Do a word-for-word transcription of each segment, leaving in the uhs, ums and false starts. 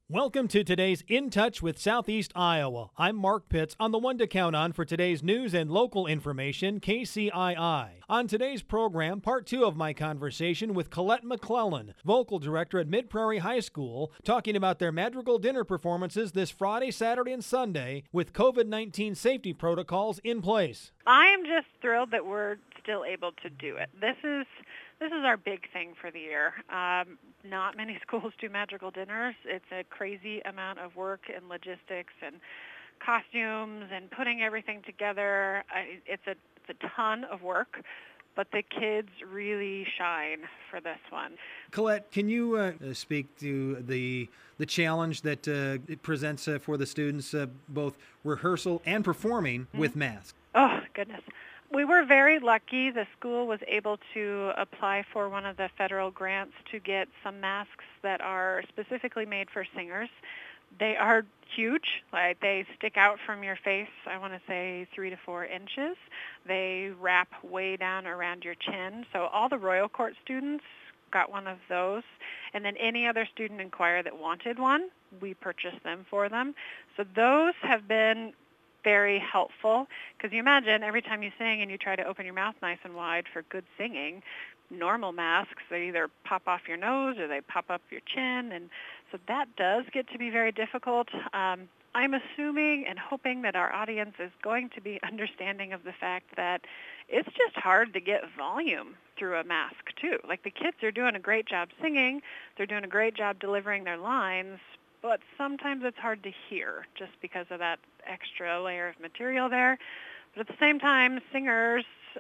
Welcome to today's In Touch with Southeast Iowa. I'm Mark Pitts on the one to count on for today's news and local information, K C I I. On today's program, part two of my conversation with Colette McClellan, vocal director at Mid Prairie High School, talking about their Madrigal dinner performances this Friday, Saturday, and Sunday with COVID nineteen safety protocols in place. I am just thrilled that we're still able to do it. This is This is our big thing for the year. Um, not many schools do Madrigal dinners. It's a crazy amount of work and logistics and costumes and putting everything together. I, it's a it's a ton of work, but the kids really shine for this one. Colette, can you uh, speak to the the challenge that uh, it presents uh, for the students, uh, both rehearsal and performing mm-hmm. with masks? Oh, goodness. We were very lucky. The school was able to apply for one of the federal grants to get some masks that are specifically made for singers. They are huge. Like, they stick out from your face, I want to say three to four inches. They wrap way down around your chin. So all the Royal Court students got one of those. And then any other student in choir that wanted one, we purchased them for them. So those have been very helpful, because you imagine every time you sing and you try to open your mouth nice and wide for good singing, normal masks, they either pop off your nose or they pop up your chin, and so that does get to be very difficult. Um, I'm assuming and hoping that our audience is going to be understanding of the fact that it's just hard to get volume through a mask too. Like, the kids are doing a great job singing, they're doing a great job delivering their lines, but sometimes it's hard to hear just because of that extra layer of material there. But at the same time, singers,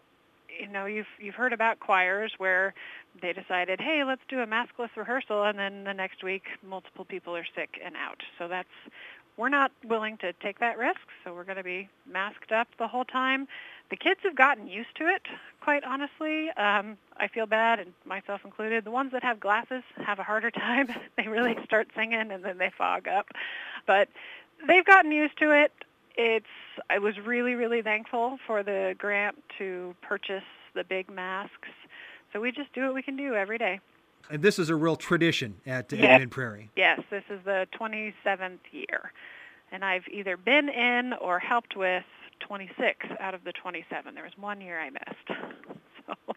you know, you've you've heard about choirs where they decided, hey, let's do a maskless rehearsal, and then the next week multiple people are sick and out. So that's, we're not willing to take that risk, so we're going to be masked up the whole time. The kids have gotten used to it, quite honestly. Um, I feel bad, and myself included. The ones that have glasses have a harder time. They really start singing, and then they fog up. But they've gotten used to it. It's. I was really, really thankful for the grant to purchase the big masks. So we just do what we can do every day. And this is a real tradition at, yes. at Mid Prairie. Yes, this is the twenty-seventh year. And I've either been in or helped with twenty-six out of the twenty-seven. There was one year I missed. So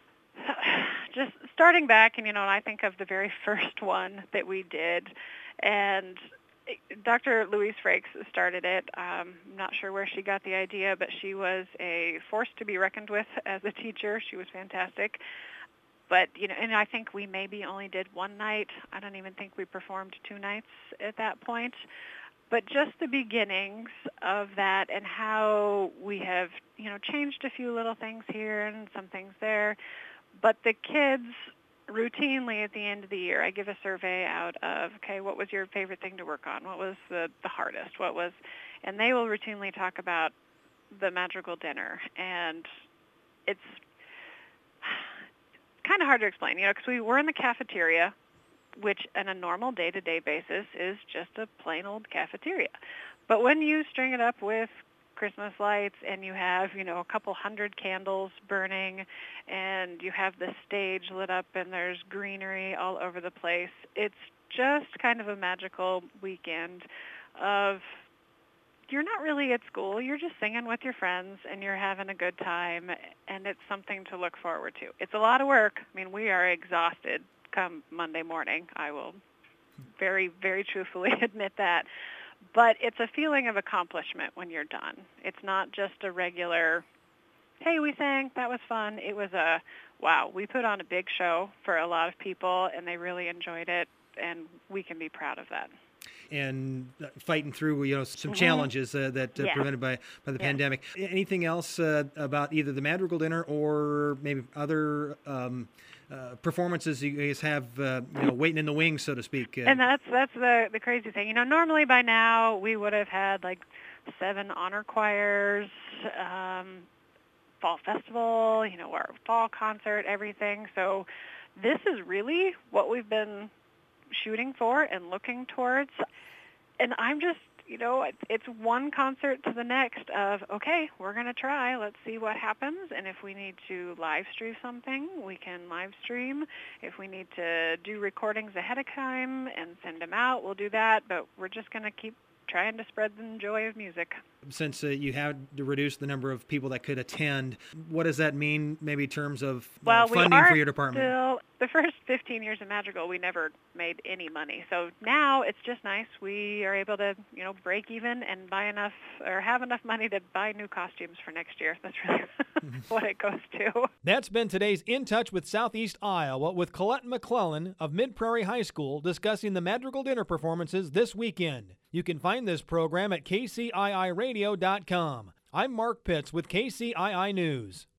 just starting back, and, you know, I think of the very first one that we did, and Doctor Louise Frakes started it. Um, I'm not sure where she got the idea, but she was a force to be reckoned with as a teacher. She was fantastic. But, you know, and I think we maybe only did one night. I don't even think we performed two nights at that point. But just the beginnings of that and how we have, you know, changed a few little things here and some things there. But the kids routinely at the end of the year, I give a survey out of, okay, what was your favorite thing to work on? What was the, the hardest? What was, and they will routinely talk about the Madrigal dinner. And it's kind of hard to explain, you know, because we were in the cafeteria, which on a normal day-to-day basis is just a plain old cafeteria. But when you string it up with Christmas lights and you have, you know, a couple hundred candles burning and you have the stage lit up and there's greenery all over the place, it's just kind of a magical weekend of, you're not really at school, you're just singing with your friends and you're having a good time, and it's something to look forward to. It's a lot of work. I mean, we are exhausted come Monday morning. I will very, very truthfully admit that. But it's a feeling of accomplishment when you're done. It's not just a regular, hey, we sang, that was fun. It was a, wow, we put on a big show for a lot of people, and they really enjoyed it, and we can be proud of that. And fighting through, you know, some Mm-hmm. challenges uh, that uh, Yeah. prevented by, by the Yeah. pandemic. Anything else uh, about either the Madrigal dinner or maybe other um, uh, performances you guys have, uh, you know, waiting in the wings, so to speak? Uh, And that's that's the the crazy thing. You know, normally by now we would have had like seven honor choirs, um, fall festival, you know, our fall concert, everything. So this is really what we've been shooting for and looking towards. And I'm just you know, it, it's one concert to the next of, okay, we're going to try. Let's see what happens. And if we need to live stream something, we can live stream. If we need to do recordings ahead of time and send them out, we'll do that. But we're just going to keep trying to spread the joy of music. Since uh, you had to reduce the number of people that could attend, what does that mean maybe in terms of uh, well, funding we are for your department? Still, the first fifteen years of Madrigal, we never made any money. So now it's just nice. We are able to, you know, break even and buy enough or have enough money to buy new costumes for next year. That's really what it goes to. That's been today's In Touch with Southeast Iowa with Colette McClellan of Mid Prairie High School discussing the Madrigal Dinner performances this weekend. You can find this program at K C I I radio dot com. I'm Mark Pitts with K C I I News.